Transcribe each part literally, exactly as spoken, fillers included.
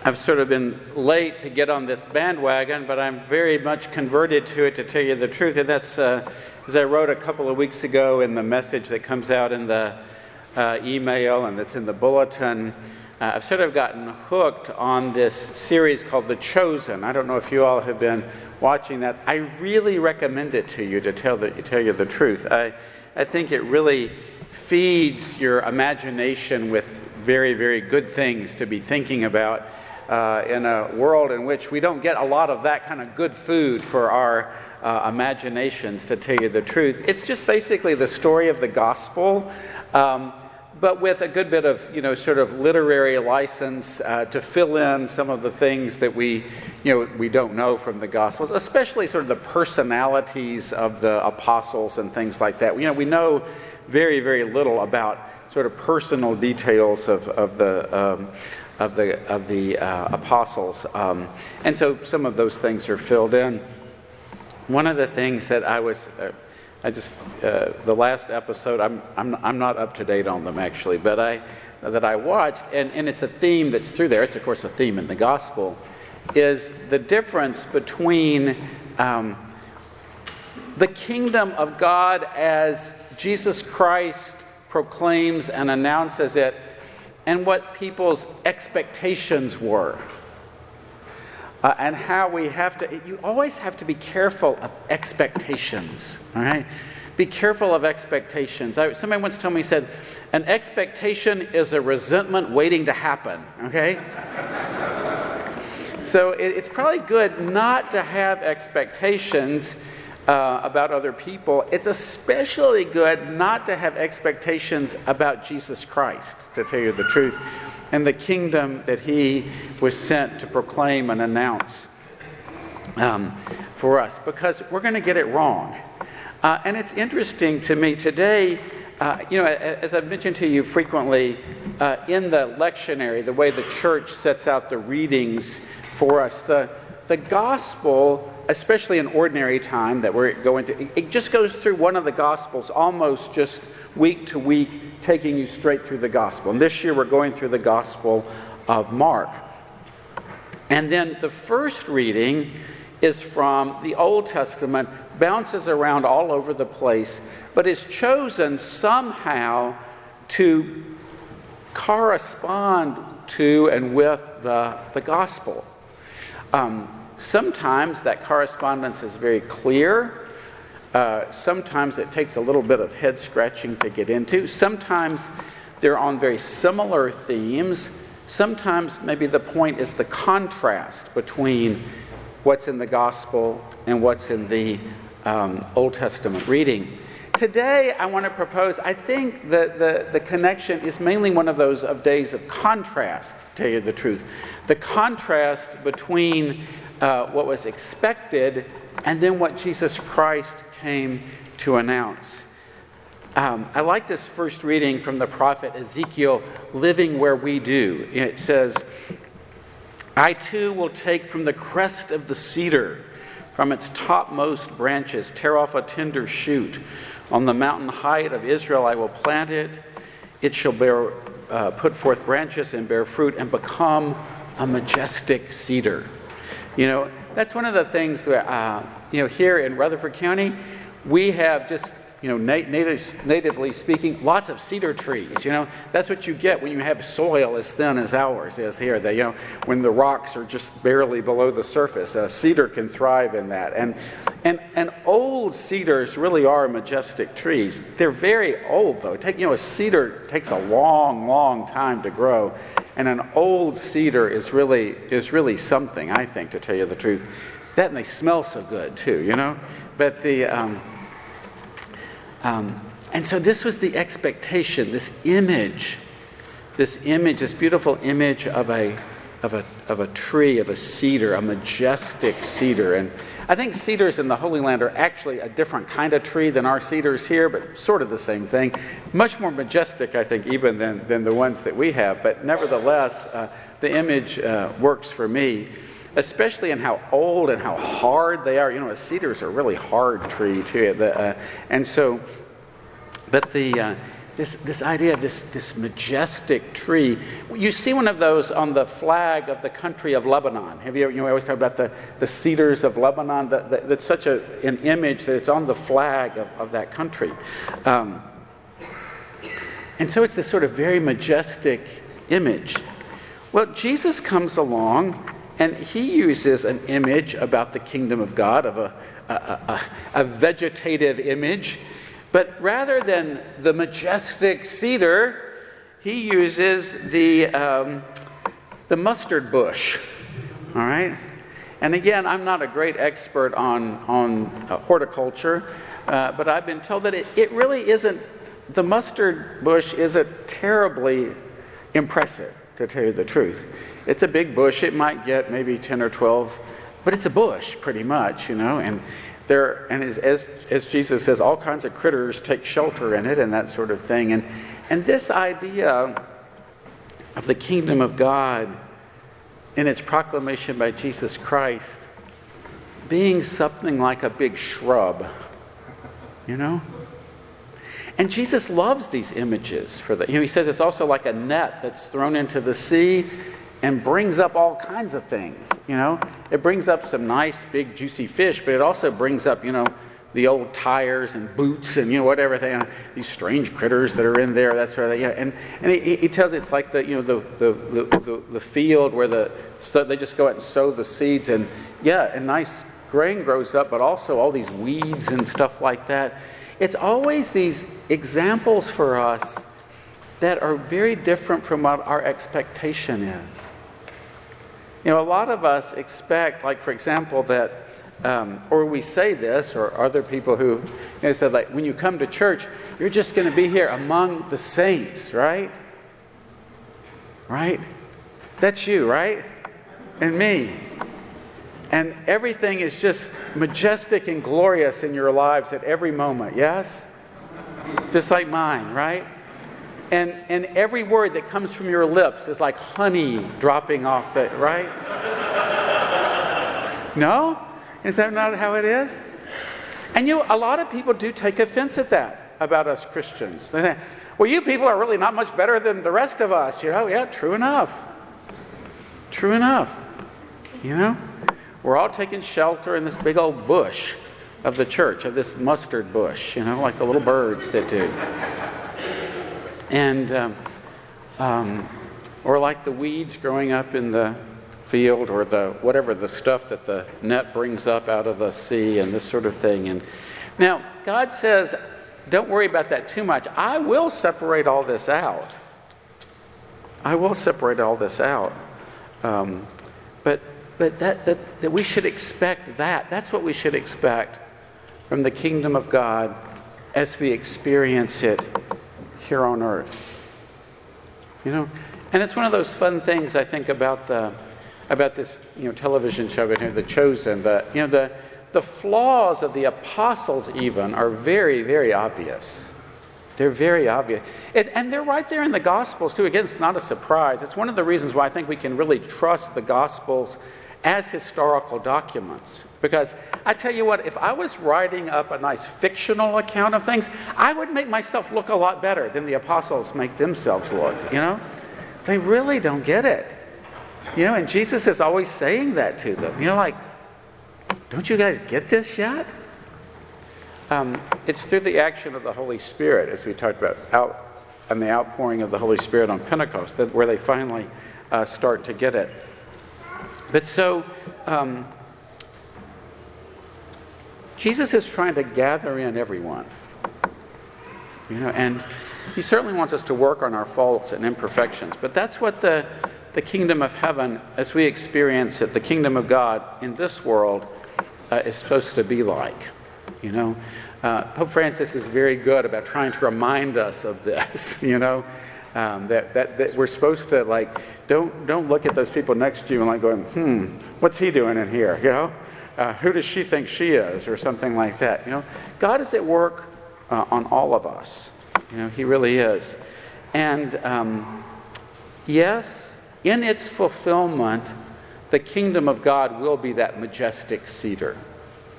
I've sort of been late to get on this bandwagon, but I'm very much converted to it, to tell you the truth. And that's, uh, as I wrote a couple of weeks ago in the message that comes out in the uh, email and that's in the bulletin, uh, I've sort of gotten hooked on this series called The Chosen. I don't know if you all have been watching that. I really recommend it to you, to tell, the, to tell you the truth. I, I think it really feeds your imagination with very, very good things to be thinking about. Uh, in a world in which we don't get a lot of that kind of good food for our uh, imaginations, to tell you the truth. It's just basically the story of the gospel, um, but with a good bit of, you know, sort of literary license uh, to fill in some of the things that we, you know, we don't know from the gospels, especially sort of the personalities of the apostles and things like that. You know, we know very, very little about sort of personal details of, of the um, of the of the uh, apostles, um, and so some of those things are filled in. One of the things that I was, uh, I just uh, the last episode, I'm I'm I'm not up to date on them actually, but I that I watched, and, and it's a theme that's through there. It's of course a theme in the gospel, is the difference between um, the kingdom of God as Jesus Christ proclaims and announces it, and what people's expectations were. Uh, and how we have to, you always have to be careful of expectations, all right? Be careful of expectations. I, somebody once told me, he said, an expectation is a resentment waiting to happen, okay? So it, it's probably good not to have expectations Uh, about other people. It's especially good not to have expectations about Jesus Christ, to tell you the truth, and the kingdom that he was sent to proclaim and announce um, for us, because we're going to get it wrong. Uh, and it's interesting to me today, uh, you know, as I've mentioned to you frequently, uh, in the lectionary, the way the church sets out the readings for us, the, the gospel, especially in ordinary time that we're going to, it just goes through one of the Gospels almost just week to week, taking you straight through the Gospel. And this year we're going through the Gospel of Mark. And then the first reading is from the Old Testament, bounces around all over the place, but is chosen somehow to correspond to and with the, the Gospel. Um, Sometimes that correspondence is very clear. Uh, sometimes it takes a little bit of head scratching to get into. Sometimes they're on very similar themes. Sometimes maybe the point is the contrast between what's in the gospel and what's in the um, Old Testament reading. Today I want to propose, I think that the, the connection is mainly one of those of days of contrast, to tell you the truth. The contrast between Uh, what was expected, and then what Jesus Christ came to announce. Um, I like this first reading from the prophet Ezekiel, living where we do. It says, I too will take from the crest of the cedar, from its topmost branches, tear off a tender shoot. On the mountain height of Israel I will plant it. It shall bear, uh, put forth branches and bear fruit and become a majestic cedar. You know, that's one of the things that, uh, you know, here in Rutherford County, we have just, you know, nat- native, natively speaking, lots of cedar trees. You know, that's what you get when you have soil as thin as ours is here. That, you know, when the rocks are just barely below the surface, a cedar can thrive in that. And and and old cedars really are majestic trees. They're very old, though. Take, you know, a cedar takes a long, long time to grow. And an old cedar is really is really something, I think, to tell you the truth. That, and they smell so good too, you know. But the um, um, and so this was the expectation, this image, this image, this beautiful image of a of a of a tree, of a cedar, a majestic cedar. And I think cedars in the Holy Land are actually a different kind of tree than our cedars here, but sort of the same thing. Much more majestic, I think, even than, than the ones that we have. But nevertheless, uh, the image uh, works for me, especially in how old and how hard they are. You know, a cedar is a really hard tree, too. The, uh, and so, but the uh, this, this idea of this, this majestic tree. You see one of those on the flag of the country of Lebanon. Have you, you know, we always talk about the, the cedars of Lebanon. The, the, that's such a, an image that it's on the flag of, of that country. Um, and so it's this sort of very majestic image. Well, Jesus comes along and he uses an image about the kingdom of God, of a, a, a, a vegetative image. But rather than the majestic cedar, he uses the, um, the mustard bush. All right? And again, I'm not a great expert on, on uh, horticulture, uh, but I've been told that it, it really isn't, the mustard bush isn't terribly impressive, to tell you the truth. It's a big bush. It might get maybe ten or twelve, but it's a bush pretty much, you know, and there, and as, as, as Jesus says, all kinds of critters take shelter in it and that sort of thing. And, and this idea of the kingdom of God in its proclamation by Jesus Christ being something like a big shrub, you know? And Jesus loves these images for that. You know, he says it's also like a net that's thrown into the sea and brings up all kinds of things, you know. It brings up some nice, big, juicy fish, but it also brings up, you know, the old tires and boots and, you know, whatever, they, these strange critters that are in there, that sort of thing. Yeah. And, and he, he tells it's like the, you know, the, the, the, the, the field where the, so they just go out and sow the seeds, and yeah, and nice grain grows up, but also all these weeds and stuff like that. It's always these examples for us that are very different from what our expectation is. You know, a lot of us expect, like, for example, that, um, or we say this, or other people who, you know, said, like, when you come to church, you're just going to be here among the saints, right? Right? That's you, right? And me. And everything is just majestic and glorious in your lives at every moment, yes? Just like mine, right? And and every word that comes from your lips is like honey dropping off it, right? No? Is that not how it is? And you know, a lot of people do take offense at that about us Christians. They say, well, you people are really not much better than the rest of us, you know? Yeah, true enough. True enough. You know? We're all taking shelter in this big old bush of the church, of this mustard bush, you know, like the little birds that do. And, um, um, or like the weeds growing up in the field, or the whatever, the stuff that the net brings up out of the sea and this sort of thing. And now, God says, don't worry about that too much. I will separate all this out. I will separate all this out. Um, but but that, that, that we should expect that. That's what we should expect from the kingdom of God as we experience it here on earth. You know, and it's one of those fun things I think about the about this, you know, television show, The Chosen. The you know the the flaws of the apostles even are very, very obvious. They're very obvious. It, and they're right there in the Gospels too. Again, it's not a surprise. It's one of the reasons why I think we can really trust the Gospels as historical documents. Because I tell you what, if I was writing up a nice fictional account of things, I would make myself look a lot better than the apostles make themselves look, you know? They really don't get it. You know, and Jesus is always saying that to them. You know, like, don't you guys get this yet? Um, it's through the action of the Holy Spirit, as we talked about, out and the outpouring of the Holy Spirit on Pentecost, that where they finally uh, start to get it. But so, um, Jesus is trying to gather in everyone, you know, and he certainly wants us to work on our faults and imperfections. But that's what the the kingdom of heaven, as we experience it, the kingdom of God in this world, uh, is supposed to be like. You know, uh, Pope Francis is very good about trying to remind us of this. You know, um, that, that that we're supposed to, like, don't don't look at those people next to you and like going, hmm, what's he doing in here? You know. Uh, who does she think she is, or something like that? You know, God is at work uh, on all of us. You know, he really is. And um, yes, in its fulfillment, the kingdom of God will be that majestic cedar.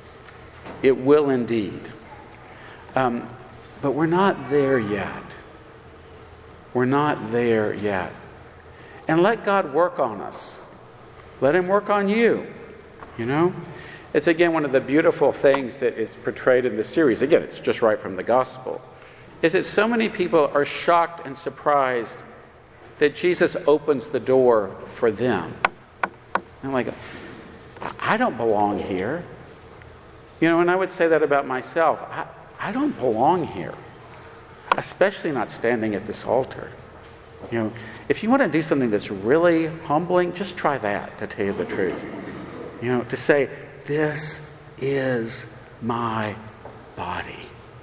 It will indeed. Um, but we're not there yet. We're not there yet. And let God work on us. Let him work on you, you know? It's, again, one of the beautiful things that is portrayed in this series. Again, it's just right from the gospel. Is that so many people are shocked and surprised that Jesus opens the door for them. I'm like, I don't belong here. You know, and I would say that about myself. I, I don't belong here. Especially not standing at this altar. You know, if you want to do something that's really humbling, just try that, to tell you the truth. You know, to say, this is my body.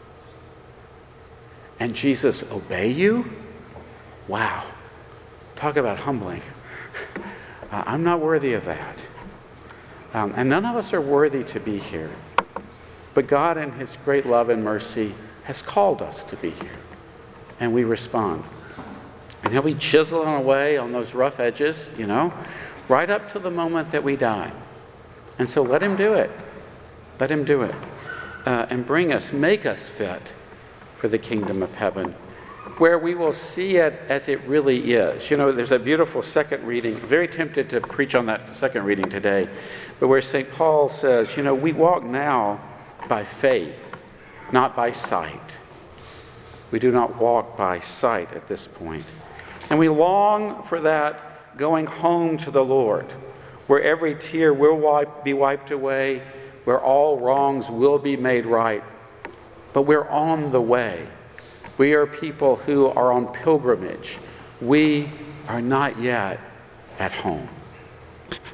And Jesus obey you? Wow. Talk about humbling. Uh, I'm not worthy of that. Um, and none of us are worthy to be here. But God, in his great love and mercy, has called us to be here. And we respond. And he'll be chiseling away on those rough edges, you know, right up to the moment that we die. And so let him do it. Let him do it. Uh, and bring us, make us fit for the kingdom of heaven, where we will see it as it really is. You know, there's a beautiful second reading. I'm very tempted to preach on that second reading today. But where Saint Paul says, you know, we walk now by faith, not by sight. We do not walk by sight at this point. And we long for that going home to the Lord, where every tear will wipe, be wiped away, where all wrongs will be made right. But we're on the way. We are people who are on pilgrimage. We are not yet at home.